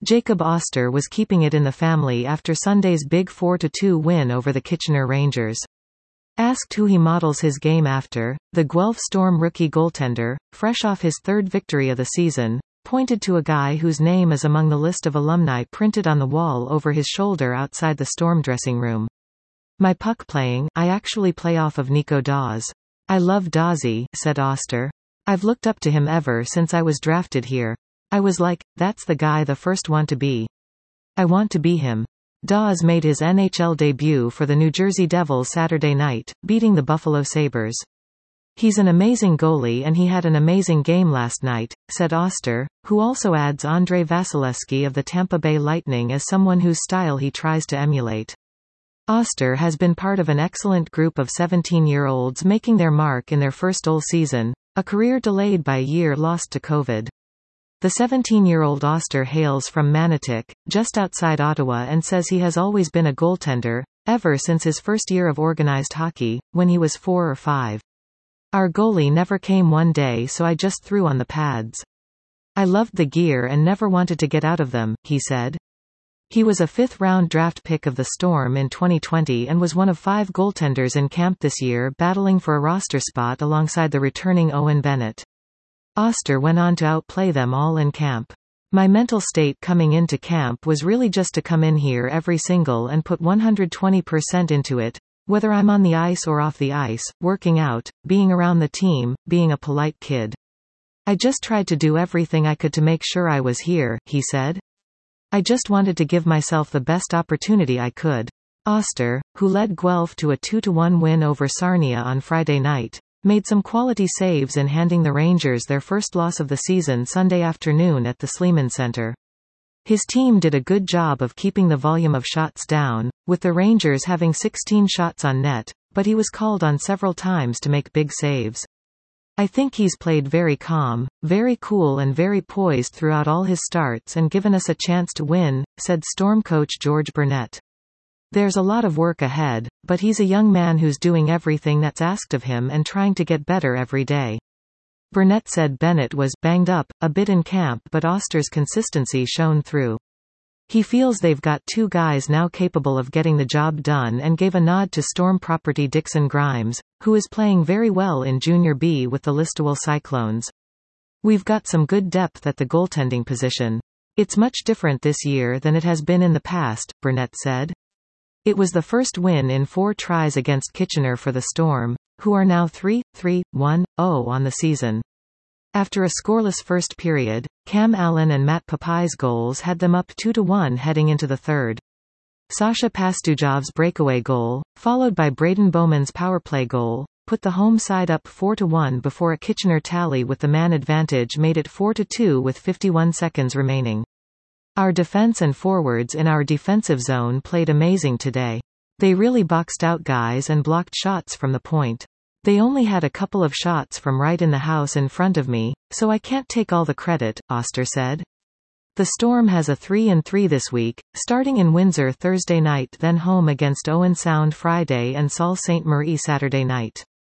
Jacob Oster was keeping it in the family after Sunday's big 4-2 win over the Kitchener Rangers. Asked who he models his game after, the Guelph Storm rookie goaltender, fresh off his third victory of the season, pointed to a guy whose name is among the list of alumni printed on the wall over his shoulder outside the Storm dressing room. "My puck playing, I actually play off of Nico Daws. I love Dawsy," said Oster. "I've looked up to him ever since I was drafted here. I was like, that's the guy the first want to be. I want to be him." Daws made his NHL debut for the New Jersey Devils Saturday night, beating the Buffalo Sabres. "He's an amazing goalie and he had an amazing game last night," said Oster, who also adds Andrei Vasilevsky of the Tampa Bay Lightning as someone whose style he tries to emulate. Oster has been part of an excellent group of 17-year-olds making their mark in their first OL season, a career delayed by a year lost to COVID. The 17-year-old Oster hails from Manotick, just outside Ottawa, and says he has always been a goaltender, ever since his first year of organized hockey, when he was 4 or 5. "Our goalie never came one day, so I just threw on the pads. I loved the gear and never wanted to get out of them," he said. He was a 5th-round draft pick of the Storm in 2020 and was one of 5 goaltenders in camp this year battling for a roster spot alongside the returning Owen Bennett. Oster went on to outplay them all in camp. "My mental state coming into camp was really just to come in here every single and put 120% into it, whether I'm on the ice or off the ice, working out, being around the team, being a polite kid. I just tried to do everything I could to make sure I was here," he said. "I just wanted to give myself the best opportunity I could." Oster, who led Guelph to a 2-1 win over Sarnia on Friday night, made some quality saves in handing the Rangers their first loss of the season Sunday afternoon at the Sleeman Center. His team did a good job of keeping the volume of shots down, with the Rangers having 16 shots on net, but he was called on several times to make big saves. "I think he's played very calm, very cool and very poised throughout all his starts and given us a chance to win," said Storm coach George Burnett. "There's a lot of work ahead, but he's a young man who's doing everything that's asked of him and trying to get better every day." Burnett said Bennett was banged up a bit in camp, but Oster's consistency shone through. He feels they've got 2 guys now capable of getting the job done and gave a nod to Storm property Dixon Grimes, who is playing very well in Junior B with the Listowel Cyclones. "We've got some good depth at the goaltending position. It's much different this year than it has been in the past," Burnett said. It was the first win in 4 tries against Kitchener for the Storm, who are now 3-3-1-0 on the season. After a scoreless first period, Cam Allen and Matt Papai's goals had them up 2-1 heading into the third. Sasha Pastujov's breakaway goal, followed by Braden Bowman's powerplay goal, put the home side up 4-1 before a Kitchener tally with the man advantage made it 4-2 with 51 seconds remaining. "Our defense and forwards in our defensive zone played amazing today. They really boxed out guys and blocked shots from the point. They only had a couple of shots from right in the house in front of me, so I can't take all the credit," Oster said. The Storm has a 3-3 this week, starting in Windsor Thursday night, then home against Owen Sound Friday and Sault Ste. Marie Saturday night.